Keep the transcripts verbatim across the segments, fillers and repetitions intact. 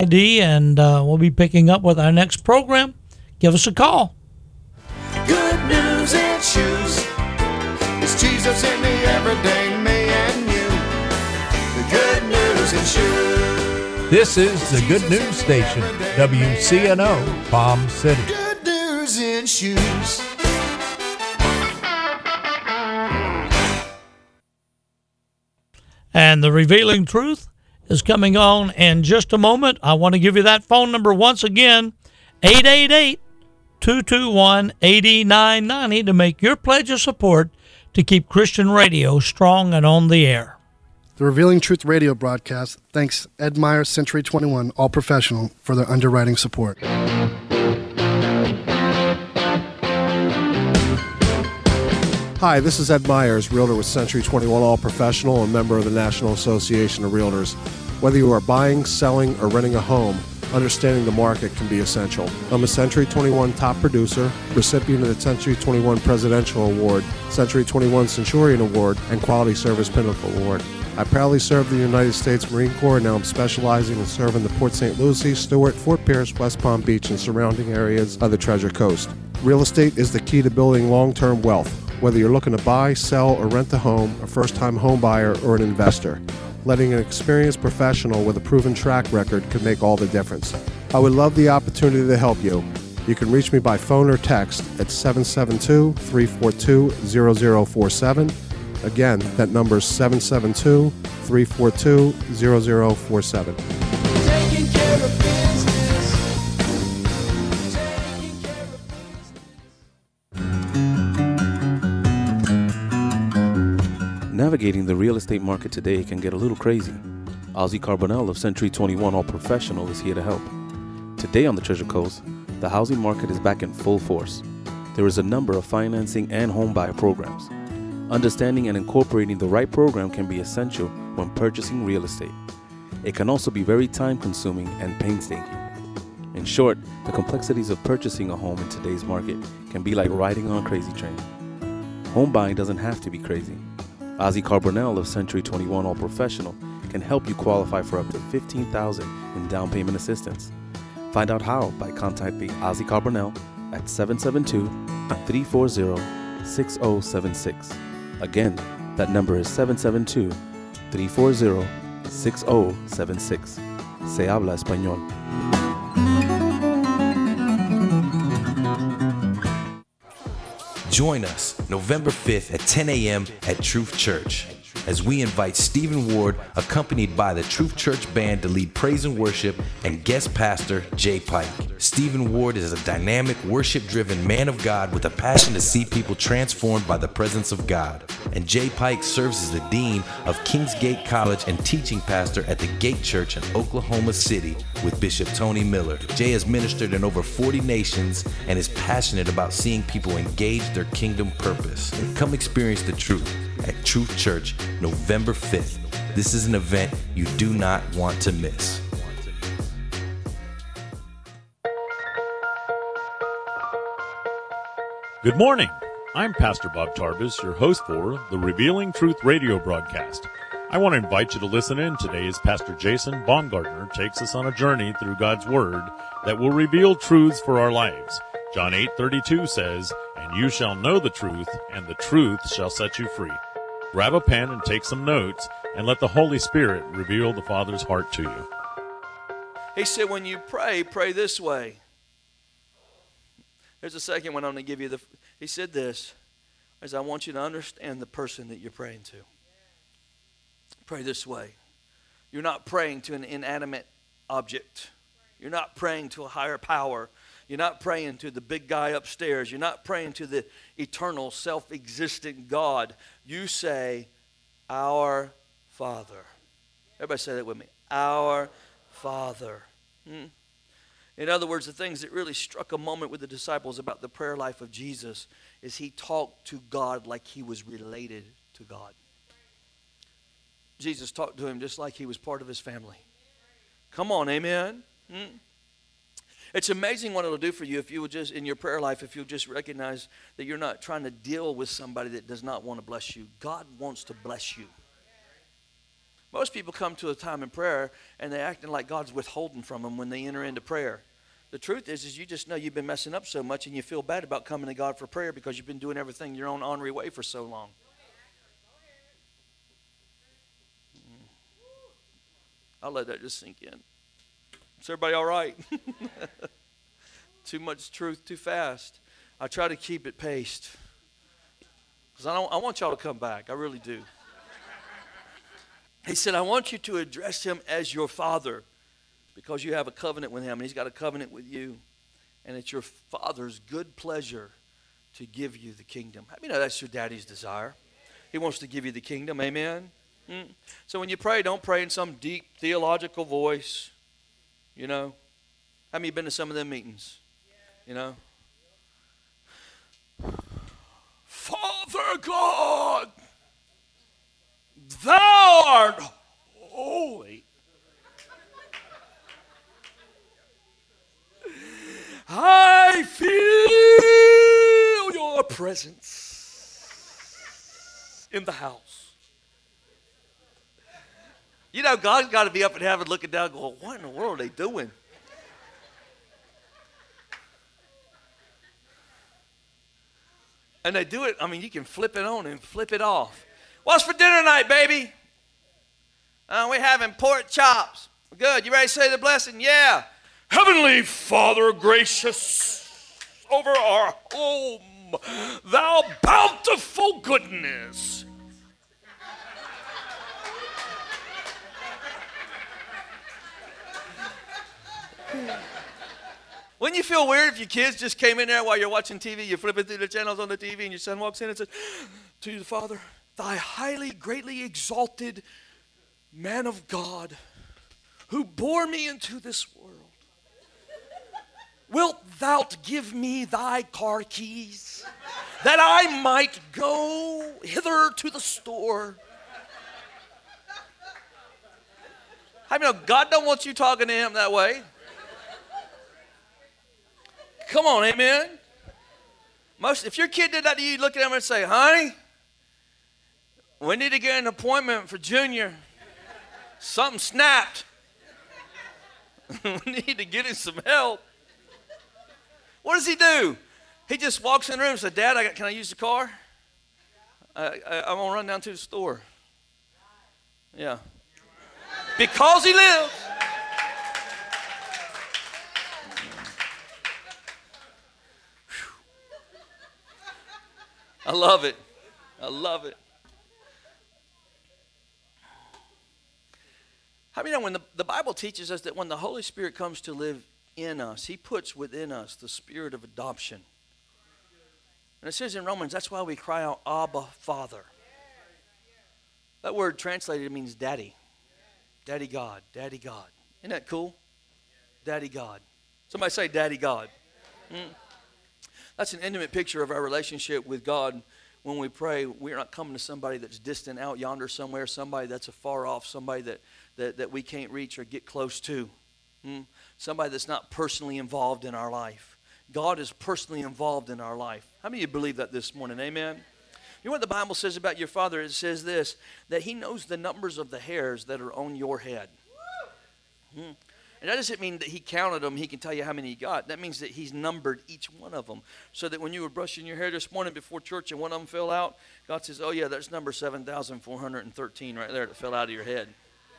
D, and uh, we'll be picking up with our next program. Give us a call. Good news and shoes. It's Jesus in the everyday me and you. The good news and shoes. This is the Good News Station, W C N O, Palm City. Good news and shoes. And the Revealing Truth is coming on in just a moment. I want to give you that phone number once again, eight eight eight, two two one, eight nine nine zero, to make your pledge of support to keep Christian radio strong and on the air. The Revealing Truth radio broadcast thanks Ed Meyer, Century twenty-one, All Professional, for their underwriting support. Hi, this is Ed Myers, realtor with Century twenty-one All Professional and member of the National Association of Realtors. Whether you are buying, selling, or renting a home, understanding the market can be essential. I'm a Century twenty-one top producer, recipient of the Century twenty-one Presidential Award, Century twenty-one Centurion Award, and Quality Service Pinnacle Award. I proudly served the United States Marine Corps, and now I'm specializing in serving the Port Saint Lucie, Stewart, Fort Pierce, West Palm Beach, and surrounding areas of the Treasure Coast. Real estate is the key to building long-term wealth. Whether you're looking to buy, sell, or rent a home, a first-time home buyer, or an investor, letting an experienced professional with a proven track record can make all the difference. I would love the opportunity to help you. You can reach me by phone or text at seven seven two, three four two, zero zero four seven. Again, that number is seven seven two, three four two, zero zero four seven. Taking care of business. Navigating the real estate market today can get a little crazy. Ozzy Carbonell of Century twenty-one All Professional is here to help. Today on the Treasure Coast, the housing market is back in full force. There is a number of financing and home buyer programs. Understanding and incorporating the right program can be essential when purchasing real estate. It can also be very time-consuming and painstaking. In short, the complexities of purchasing a home in today's market can be like riding on a crazy train. Home buying doesn't have to be crazy. Ozzy Carbonell of Century twenty-one All Professional can help you qualify for up to fifteen thousand dollars in down payment assistance. Find out how by contacting Ozzy Carbonell at seven seven two, three four zero, six zero seven six. Again, that number is seven seven two, three four zero, six zero seven six. Se habla español. Join us November fifth at ten a.m. at Truth Church as we invite Stephen Ward, accompanied by the Truth Church Band, to lead praise and worship, and guest pastor Jay Pike. Stephen Ward is a dynamic, worship-driven man of God with a passion to see people transformed by the presence of God. And Jay Pike serves as the dean of Kingsgate College and teaching pastor at the Gate Church in Oklahoma City with Bishop Tony Miller. Jay has ministered in over forty nations and is passionate about seeing people engage their kingdom purpose. Come experience the truth at Truth Church, November fifth. This is an event you do not want to miss. Good morning. I'm Pastor Bob Tarbus, your host for the Revealing Truth radio broadcast. I want to invite you to listen in today as Pastor Jason Baumgartner takes us on a journey through God's Word that will reveal truths for our lives. John eight thirty-two says, "And you shall know the truth, and the truth shall set you free." Grab a pen and take some notes, and let the Holy Spirit reveal the Father's heart to you. He said, when you pray, pray this way. There's a second one I'm going to give you. The, he said this, as I want you to understand the person that you're praying to. Pray this way. You're not praying to an inanimate object. You're not praying to a higher power. You're not praying to the big guy upstairs. You're not praying to the eternal, self-existent God. You say, our Father. Everybody say that with me. Our Father. Hmm? In other words, the things that really struck a moment with the disciples about the prayer life of Jesus is he talked to God like he was related to God. Jesus talked to him just like he was part of his family. Come on, amen? Hmm? It's amazing what it'll do for you if you will just, in your prayer life, if you'll just recognize that you're not trying to deal with somebody that does not want to bless you. God wants to bless you. Most people come to a time in prayer and they're acting like God's withholding from them when they enter into prayer. The truth is, is you just know you've been messing up so much and you feel bad about coming to God for prayer because you've been doing everything your own honorary way for so long. Mm. I'll let that just sink in. Is everybody all right? Too much truth too fast. I try to keep it paced because I, don't, I want y'all to come back. I really do. He said, I want you to address him as your Father because you have a covenant with him and he's got a covenant with you. And it's your Father's good pleasure to give you the kingdom. How many know that's your daddy's desire? He wants to give you the kingdom. Amen? Mm. So when you pray, don't pray in some deep theological voice. You know? How many have been to some of them meetings? You know? Father God, thou art holy. I feel your presence in the house. You know, God's got to be up in heaven looking down going, what in the world are they doing? And they do it, I mean, you can flip it on and flip it off. What's for dinner tonight, baby? Uh, we're having pork chops. Good. You ready to say the blessing? Yeah. Heavenly Father, gracious over our home, thou bountiful goodness. Wouldn't you feel weird if your kids just came in there while you're watching T V, you're flipping through the channels on the T V, and your son walks in and says, to the Father, thy highly, greatly exalted man of God, who bore me into this world, wilt thou give me thy car keys, that I might go hither to the store? I mean, God don't want you talking to him that way. Come on, amen. Most, if your kid did that to you, you'd look at him and say, honey, we need to get an appointment for Junior. Something snapped. We need to get him some help. What does he do? He just walks in the room and says, Dad, I got, can I use the car? I, I, I'm going to run down to the store. Yeah. Because he lives. I love it. I love it. How many know when the, the Bible teaches us that when the Holy Spirit comes to live in us, he puts within us the spirit of adoption. And it says in Romans, that's why we cry out, Abba, Father. That word translated means daddy. Daddy God, Daddy God. Isn't that cool? Daddy God. Somebody say Daddy God. Mm. That's an intimate picture of our relationship with God. When we pray, we're not coming to somebody that's distant out yonder somewhere, somebody that's afar off, somebody that, that, that we can't reach or get close to. Mm. Somebody that's not personally involved in our life. God is personally involved in our life. How many of you believe that this morning? Amen? You know what the Bible says about your Father? It says this, that he knows the numbers of the hairs that are on your head. Mm. And that doesn't mean that he counted them, he can tell you how many he got. That means that he's numbered each one of them. So that when you were brushing your hair this morning before church and one of them fell out, God says, oh yeah, that's number seven thousand four hundred thirteen right there that fell out of your head.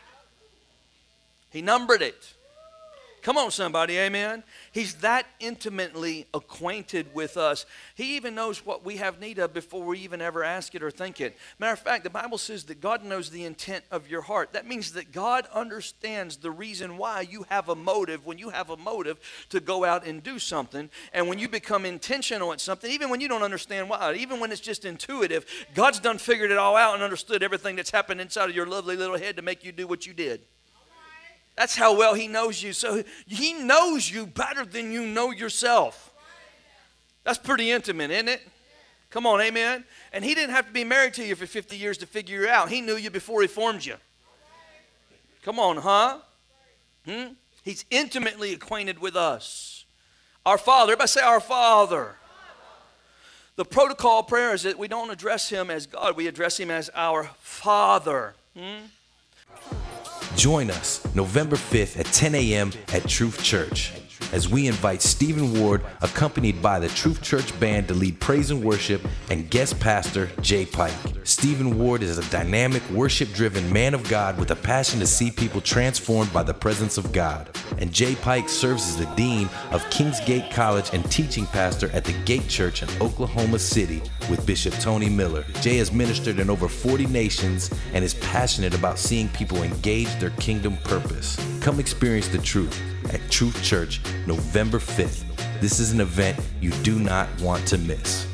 He numbered it. Come on, somebody, amen? He's that intimately acquainted with us. He even knows what we have need of before we even ever ask it or think it. Matter of fact, the Bible says that God knows the intent of your heart. That means that God understands the reason why you have a motive, when you have a motive to go out and do something. And when you become intentional at something, even when you don't understand why, even when it's just intuitive, God's done figured it all out and understood everything that's happened inside of your lovely little head to make you do what you did. That's how well he knows you. So he knows you better than you know yourself. That's pretty intimate, isn't it? Come on, amen? And he didn't have to be married to you for fifty years to figure you out. He knew you before he formed you. Come on, huh? Hmm? He's intimately acquainted with us. Our Father. Everybody say our Father. The protocol prayer is that we don't address him as God. We address him as our Father. Hmm? Join us November fifth at ten a.m. at Truth Church as we invite Stephen Ward, accompanied by the Truth Church Band, to lead praise and worship, and guest pastor Jay Pike. Stephen Ward is a dynamic, worship-driven man of God with a passion to see people transformed by the presence of God. And Jay Pike serves as the dean of Kingsgate College and teaching pastor at the Gate Church in Oklahoma City with Bishop Tony Miller. Jay has ministered in over forty nations and is passionate about seeing people engage their kingdom purpose. Come experience the truth at Truth Church, November fifth. This is an event you do not want to miss.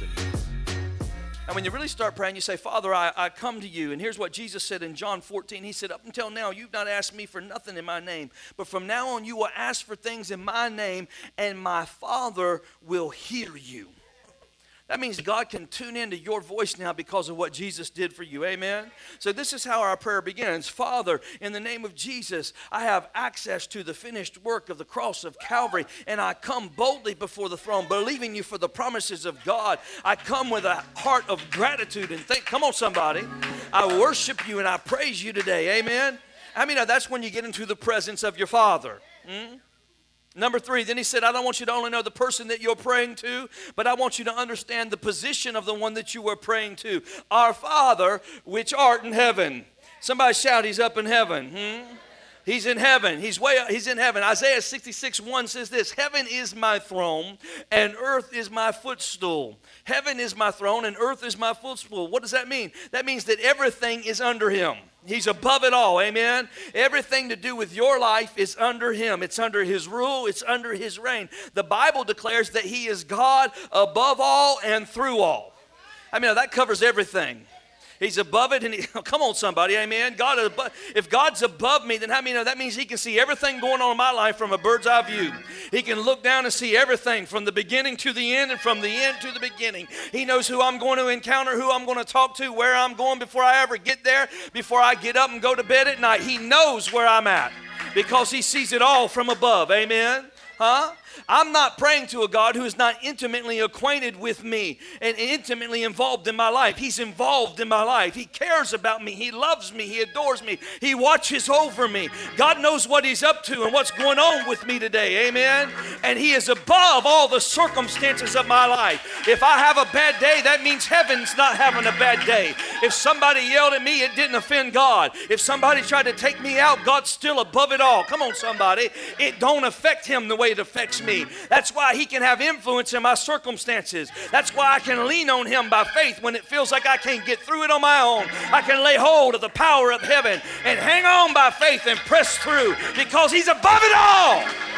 And when you really start praying, you say, Father, I, I come to you. And here's what Jesus said in John fourteen. He said, up until now, you've not asked me for nothing in my name. But from now on, you will ask for things in my name, and my Father will hear you. That means God can tune into your voice now because of what Jesus did for you. Amen? So this is how our prayer begins. Father, in the name of Jesus, I have access to the finished work of the cross of Calvary, and I come boldly before the throne, believing you for the promises of God. I come with a heart of gratitude and thank. Come on, somebody. I worship you and I praise you today. Amen? I mean, that's when you get into the presence of your Father. Hmm? Number three, then he said, I don't want you to only know the person that you're praying to, but I want you to understand the position of the one that you are praying to. Our Father, which art in heaven. Somebody shout, he's up in heaven. Hmm? He's in heaven. He's way up, he's in heaven. Isaiah sixty-six one says this, heaven is my throne and earth is my footstool. Heaven is my throne and earth is my footstool. What does that mean? That means that everything is under him. He's above it all, amen? Everything to do with your life is under him. It's under his rule. It's under his reign. The Bible declares that he is God above all and through all. I mean, that covers everything. He's above it, and he, oh, come on, somebody, amen? God is above, if God's above me, then how many know that means he can see everything going on in my life from a bird's eye view. He can look down and see everything from the beginning to the end and from the end to the beginning. He knows who I'm going to encounter, who I'm going to talk to, where I'm going before I ever get there, before I get up and go to bed at night. He knows where I'm at because he sees it all from above, amen? Huh? I'm not praying to a God who is not intimately acquainted with me and intimately involved in my life. He's involved in my life. He cares about me. He loves me. He adores me. He watches over me. God knows what he's up to and what's going on with me today. Amen? And he is above all the circumstances of my life. If I have a bad day, that means heaven's not having a bad day. If somebody yelled at me, it didn't offend God. If somebody tried to take me out, God's still above it all. Come on, somebody. It don't affect him the way it affects me. That's why he can have influence in my circumstances. That's why I can lean on him by faith when it feels like I can't get through it on my own. I can lay hold of the power of heaven and hang on by faith and press through because he's above it all.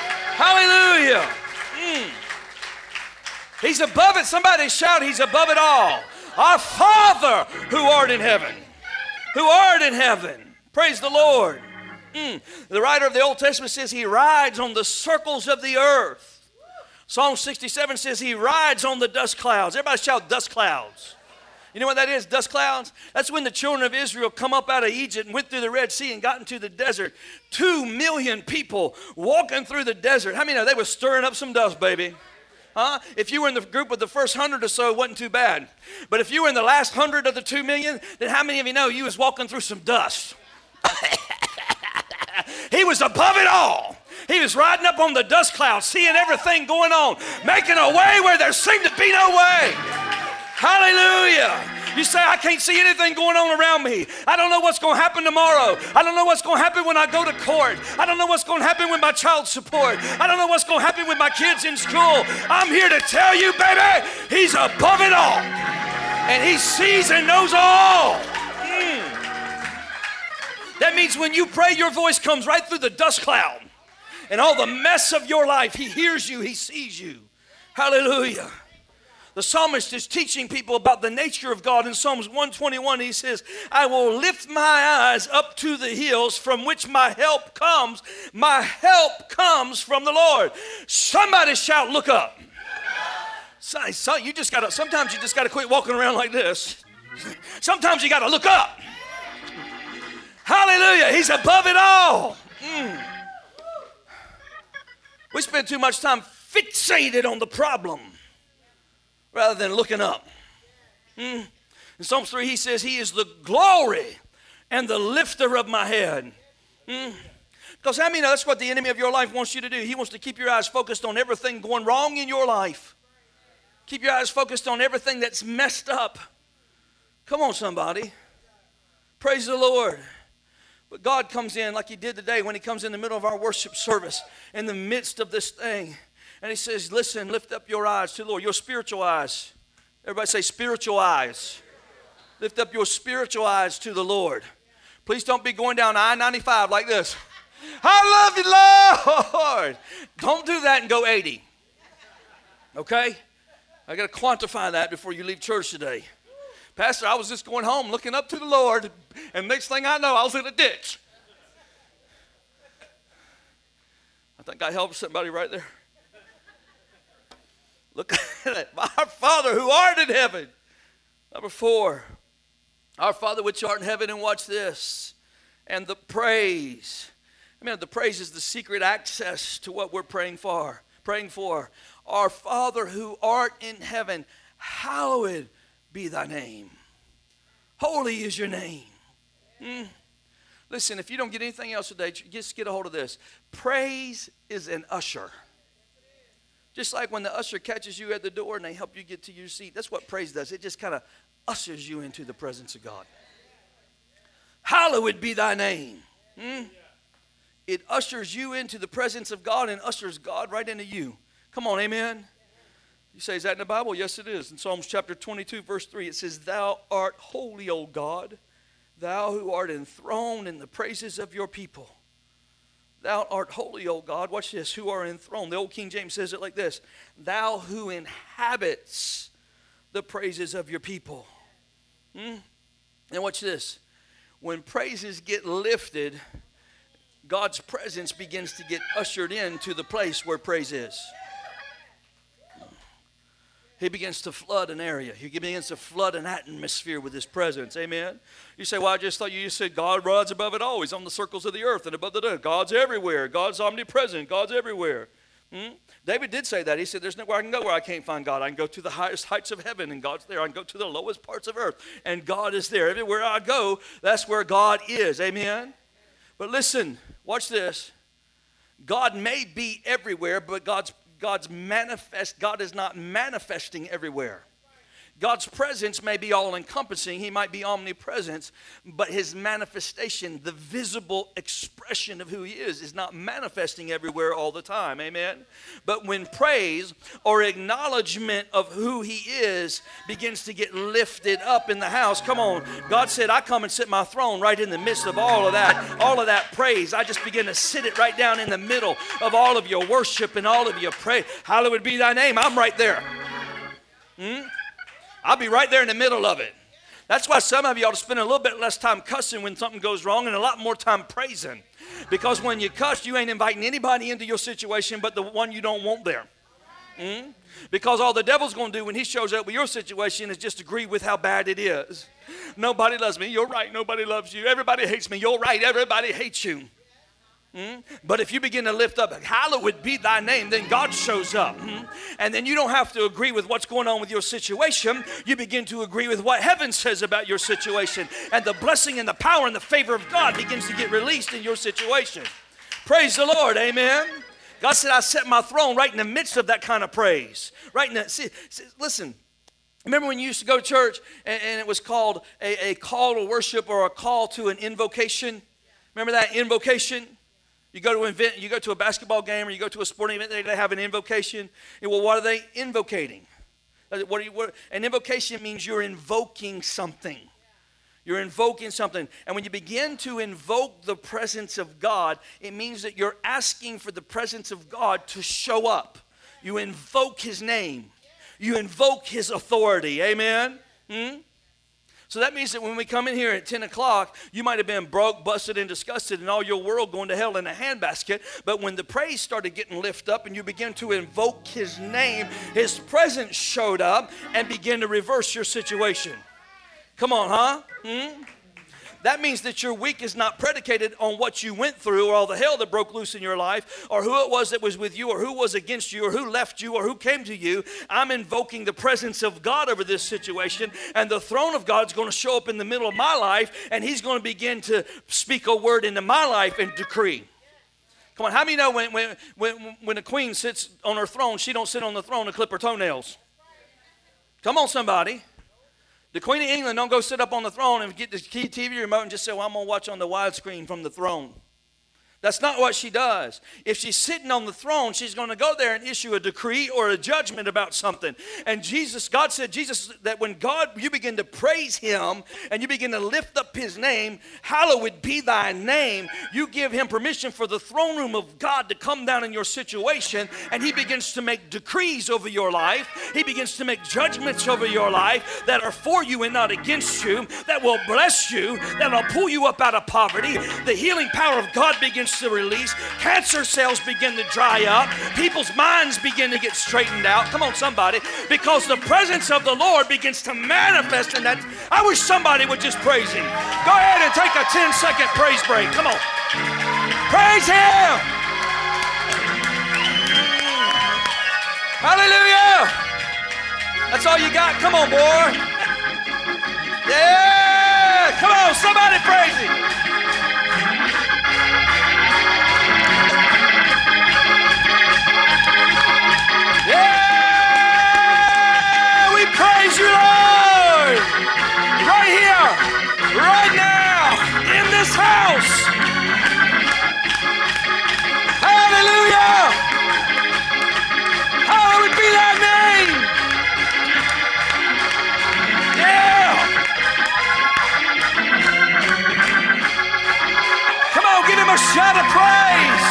Hallelujah. Mm. He's above it. Somebody shout, he's above it all. Our Father who art in heaven. Who art in heaven. Praise the Lord. Mm. The writer of the Old Testament says he rides on the circles of the earth. Psalm sixty-seven says he rides on the dust clouds. Everybody shout dust clouds. You know what that is, dust clouds? That's when the children of Israel come up out of Egypt and went through the Red Sea and got into the desert. Two million people walking through the desert. How many know they were stirring up some dust, baby? Huh? If you were in the group with the first hundred or so, it wasn't too bad. But if you were in the last hundred of the two million, then how many of you know you was walking through some dust? He was above it all. He was riding up on the dust clouds, seeing everything going on, making a way where there seemed to be no way. Hallelujah. You say, I can't see anything going on around me. I don't know what's going to happen tomorrow. I don't know what's going to happen when I go to court. I don't know what's going to happen with my child support. I don't know what's going to happen with my kids in school. I'm here to tell you, baby, he's above it all. And he sees and knows all. Mm. That means when you pray, your voice comes right through the dust cloud. And all the mess of your life, he hears you, he sees you. Hallelujah. The psalmist is teaching people about the nature of God. In Psalms one twenty-one, he says, I will lift my eyes up to the hills from which my help comes. My help comes from the Lord. Somebody shout, look up. So, so you just gotta, sometimes you just got to quit walking around like this. Sometimes you got to look up. Hallelujah. He's above it all. Mm. We spend too much time fixated on the problem rather than looking up. Mm. In Psalms three, he says he is the glory and the lifter of my head. Mm. Because how many know that's what the enemy of your life wants you to do? He wants to keep your eyes focused on everything going wrong in your life. Keep your eyes focused on everything that's messed up. Come on, somebody. Praise the Lord. But God comes in like he did today when he comes in the middle of our worship service, in the midst of this thing. And he says, listen, lift up your eyes to the Lord, your spiritual eyes. Everybody say spiritual eyes. Lift up your spiritual eyes to the Lord. Please don't be going down I ninety-five like this. I love you, Lord. Don't do that and go eighty. Okay? I got to quantify that before you leave church today. Pastor, I was just going home looking up to the Lord, and next thing I know, I was in a ditch. I think I helped somebody right there. Look at it. Our Father who art in heaven. Number four. Our Father which art in heaven, and watch this. And the praise. I mean, the praise is the secret access to what we're praying for. Praying for. Our Father who art in heaven, hallowed be thy name. Holy is your name. Mm. Listen, if you don't get anything else today, just get a hold of this. Praise is an usher. Just like when the usher catches you at the door and they help you get to your seat. That's what praise does. It just kind of ushers you into the presence of God. Hallowed be thy name. Mm. It ushers you into the presence of God and ushers God right into you. Come on, amen. You say, is that in the Bible? Yes, it is. In Psalms chapter twenty-two, verse three, it says, thou art holy, O God, thou who art enthroned in the praises of your people. Thou art holy, O God. Watch this, who are enthroned. The old King James says it like this, thou who inhabits the praises of your people. Hmm? And watch this. When praises get lifted, God's presence begins to get ushered into the place where praise is. He begins to flood an area. He begins to flood an atmosphere with his presence. Amen. You say, well, I just thought you said God rides above it all. He's on the circles of the earth and above the earth. God's everywhere. God's omnipresent. God's everywhere. Hmm? David did say that. He said, there's nowhere I can go where I can't find God. I can go to the highest heights of heaven and God's there. I can go to the lowest parts of earth and God is there. Everywhere I go, that's where God is. Amen. But listen, watch this. God may be everywhere, but God's God's manifest, God is not manifesting everywhere. God's presence may be all-encompassing. He might be omnipresent, but his manifestation, the visible expression of who he is, is not manifesting everywhere all the time. Amen? But when praise or acknowledgement of who he is begins to get lifted up in the house, come on. God said, I come and sit my throne right in the midst of all of that, all of that praise. I just begin to sit it right down in the middle of all of your worship and all of your praise. Hallowed be thy name. I'm right there. Hmm? I'll be right there in the middle of it. That's why some of you ought to spend a little bit less time cussing when something goes wrong and a lot more time praising. Because when you cuss, you ain't inviting anybody into your situation but the one you don't want there. Mm? Because all the devil's going to do when he shows up with your situation is just agree with how bad it is. Nobody loves me. You're right. Nobody loves you. Everybody hates me. You're right. Everybody hates you. Mm? But if you begin to lift up, hallowed be thy name, then God shows up. Mm? And then you don't have to agree with what's going on with your situation. You begin to agree with what heaven says about your situation. And the blessing and the power and the favor of God begins to get released in your situation. Praise the Lord. Amen. God said, I set my throne right in the midst of that kind of praise. Right in the, see, see, listen. Remember when you used to go to church and, and it was called a, a call to worship or a call to an invocation? Remember that invocation? You go to event, you go to a basketball game or you go to a sporting event, they have an invocation. And well, what are they invocating? What are you, what, an invocation means you're invoking something. You're invoking something. And when you begin to invoke the presence of God, it means that you're asking for the presence of God to show up. You invoke his name. You invoke his authority. Amen? Hmm? So that means that when we come in here at ten o'clock, you might have been broke, busted, and disgusted, and all your world going to hell in a handbasket. But when the praise started getting lifted up and you begin to invoke his name, his presence showed up and began to reverse your situation. Come on, huh? Hmm? That means that your week is not predicated on what you went through or all the hell that broke loose in your life or who it was that was with you or who was against you or who left you or who came to you. I'm invoking the presence of God over this situation, and the throne of God's going to show up in the middle of my life, and he's going to begin to speak a word into my life and decree. Come on, how many know when, when, when, when the queen sits on her throne, she don't sit on the throne to clip her toenails? Come on, somebody. The Queen of England don't go sit up on the throne and get the key T V remote and just say, well, I'm going to watch on the widescreen from the throne. That's not what she does. If she's sitting on the throne, she's going to go there and issue a decree or a judgment about something. And Jesus, God said, Jesus, that when God, you begin to praise him and you begin to lift up his name, hallowed be thy name, you give him permission for the throne room of God to come down in your situation, and he begins to make decrees over your life. He begins to make judgments over your life that are for you and not against you, that will bless you, that will pull you up out of poverty. The healing power of God begins to release. Cancer cells begin to dry up. People's minds begin to get straightened out. Come on, somebody. Because the presence of the Lord begins to manifest in that. I wish somebody would just praise him. Go ahead and take a ten second praise break. Come on. Praise him. Hallelujah. That's all you got. Come on, boy. Yeah. Come on, somebody praise him. Yeah, we praise you, Lord, right here, right now, in this house. Hallelujah. Hallowed be thy name. Yeah. Come on, give him a shout of praise.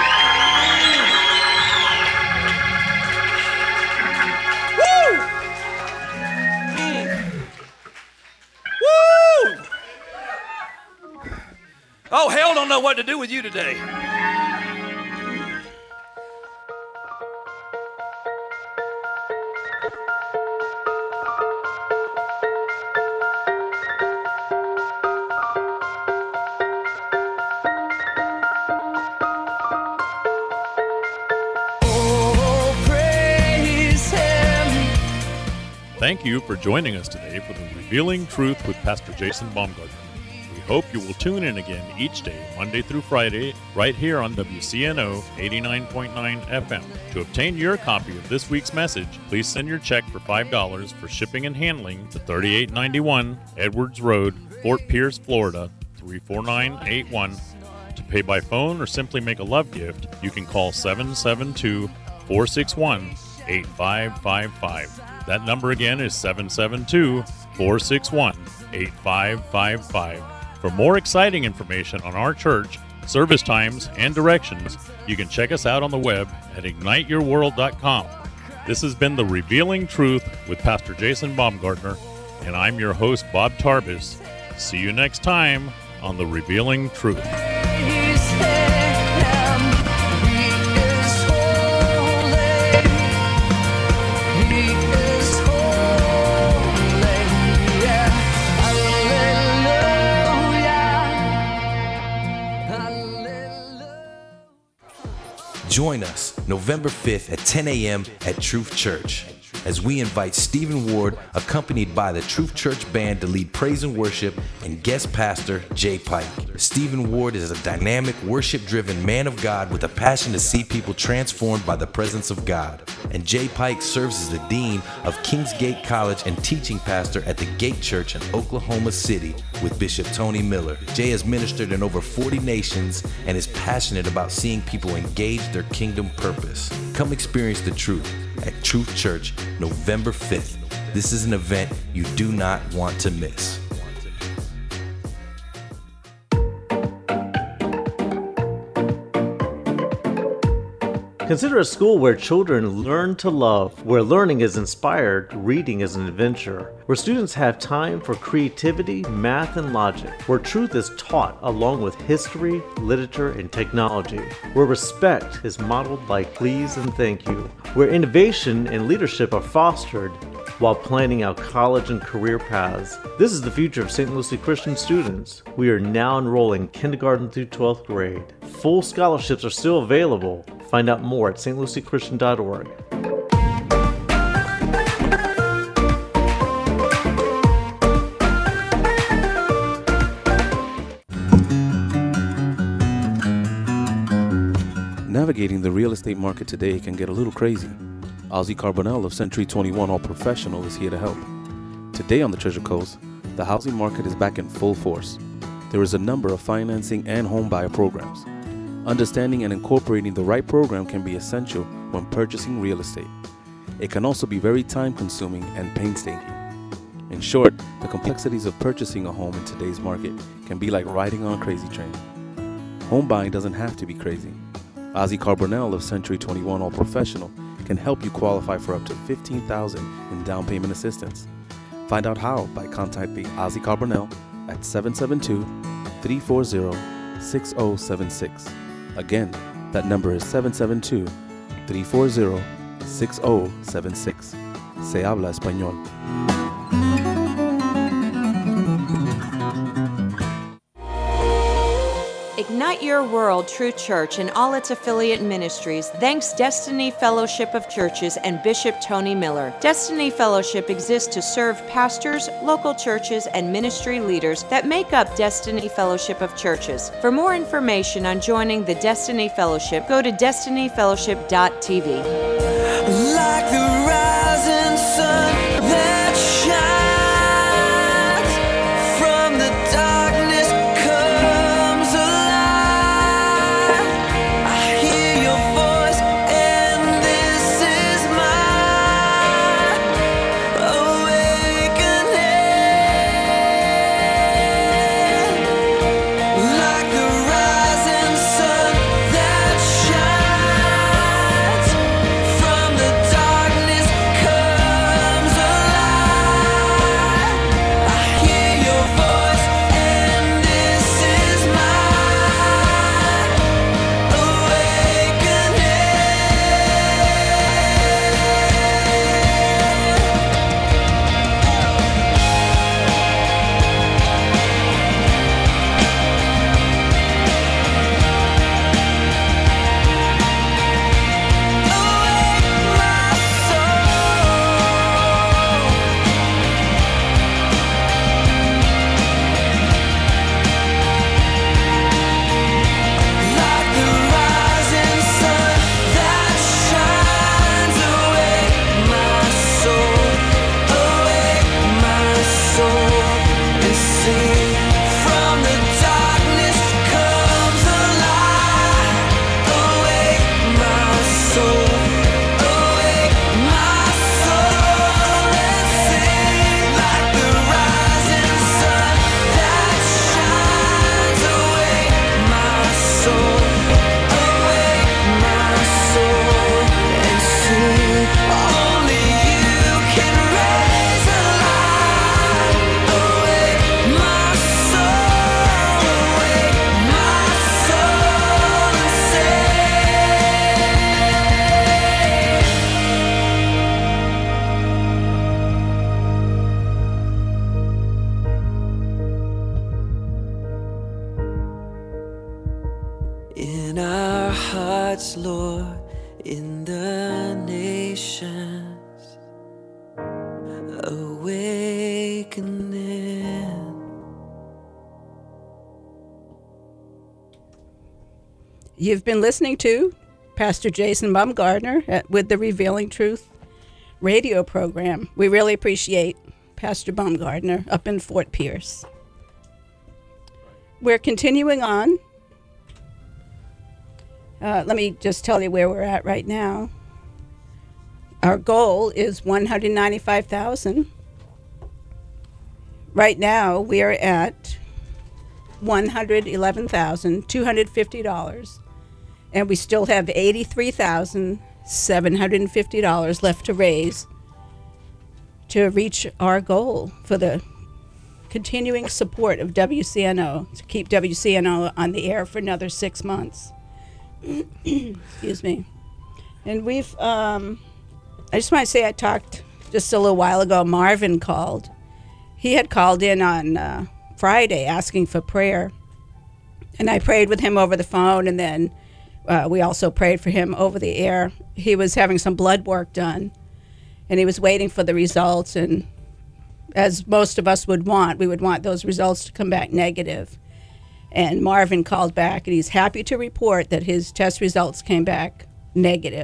Oh, hell don't know what to do with you today. Oh, praise him. Thank you for joining us today for the Revealing Truth with Pastor Jason Baumgartner. We hope you will tune in again each day, Monday through Friday, right here on W C N O eighty-nine point nine F M. To obtain your copy of this week's message, please send your check for five dollars for shipping and handling to thirty-eight ninety-one Edwards Road, Fort Pierce, Florida, three four nine eight one. To pay by phone or simply make a love gift, you can call seven seven two, four six one, eight five five five. That number again is seven seven two, four six one, eight five five five. For more exciting information on our church, service times, and directions, you can check us out on the web at ignite your world dot com. This has been The Revealing Truth with Pastor Jason Baumgartner, and I'm your host, Bob Tarbis. See you next time on The Revealing Truth. Praise him. He is holy. He is holy. Yeah. Hallelujah. Join us November fifth at ten a.m. at Truth Church as we invite Stephen Ward, accompanied by the Truth Church Band, to lead praise and worship, and guest pastor Jay Pike. Stephen Ward is a dynamic, worship-driven man of God with a passion to see people transformed by the presence of God. And Jay Pike serves as the dean of Kingsgate College and teaching pastor at the Gate Church in Oklahoma City with Bishop Tony Miller. Jay has ministered in over forty nations and is passionate about seeing people engage their kingdom purpose. Come experience the truth at Truth Church November fifth. This is an event you do not want to miss. Consider a school where children learn to love, where learning is inspired, reading is an adventure, where students have time for creativity, math, and logic, where truth is taught along with history, literature, and technology, where respect is modeled like please and thank you, where innovation and leadership are fostered, while planning out college and career paths. This is the future of Saint Lucie Christian students. We are now enrolling kindergarten through twelfth grade. Full scholarships are still available. Find out more at s t lucie christian dot org. Navigating the real estate market today can get a little crazy. Ozzy Carbonell of Century twenty-one All Professional is here to help. Today on the Treasure Coast, the housing market is back in full force. There is a number of financing and home buyer programs. Understanding and incorporating the right program can be essential when purchasing real estate. It can also be very time-consuming and painstaking. In short, the complexities of purchasing a home in today's market can be like riding on a crazy train. Home buying doesn't have to be crazy. Ozzy Carbonell of Century twenty-one All Professional can help you qualify for up to fifteen thousand dollars in down payment assistance. Find out how by contacting Ozzy Carbonell at seven seven two, three four zero, six zero seven six. Again, that number is seven seven two, three four zero, six zero seven six. Se habla español. Ignite Your World True Church and all its affiliate ministries thanks Destiny Fellowship of Churches and Bishop Tony Miller. Destiny Fellowship exists to serve pastors, local churches, and ministry leaders that make up Destiny Fellowship of Churches. For more information on joining the Destiny Fellowship, go to destiny fellowship dot t v. Like the rising sun that shines from the darkness comes alive. I hear your voice and this is my awakening. Like the rising sun that shines from the darkness comes alive. I hear your voice and this is my like the rising sun that shines. Awake my soul, awake my soul, and sing. From the darkness comes alive. Awake my soul, awake my soul, and sing. Like the rising sun that shines. Awake my soul, awake my soul, and sing. Only you can raise a light. Awake my soul, awake my soul, and in our hearts, Lord, in the nations, awakening. You've been listening to Pastor Jason Baumgartner at- with the Revealing Truth radio program. We really appreciate Pastor Baumgartner up in Fort Pierce. We're continuing on. Uh, let me just tell you where we're at right now. Our goal is one hundred ninety-five thousand dollars. Right now, we are at one hundred eleven thousand two hundred fifty dollars, and we still have eighty-three thousand seven hundred fifty dollars left to raise to reach our goal for the continuing support of W C N O, to keep W C N O on the air for another six months. Excuse me. And we've, um, I just want to say I talked just a little while ago, Marvin called. He had called in on uh, Friday asking for prayer. And I prayed with him over the phone, and then uh, we also prayed for him over the air. He was having some blood work done, and he was waiting for the results. And as most of us would want, we would want those results to come back negative. And Marvin called back, and he's happy to report that his test results came back negative.